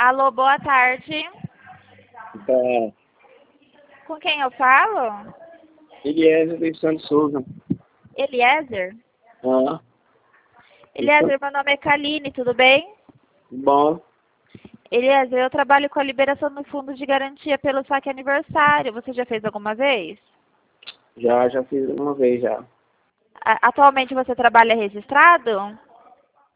Alô, boa tarde. Da Com quem eu falo? Eliezer dos Santos Souza. Eliezer? Ah, Eliezer, meu nome é Kaline, tudo bem? bom. Eliezer, eu trabalho com a liberação do fundo de garantia pelo saque aniversário. Você já fez alguma vez? Já fiz uma vez já. Atualmente você trabalha registrado?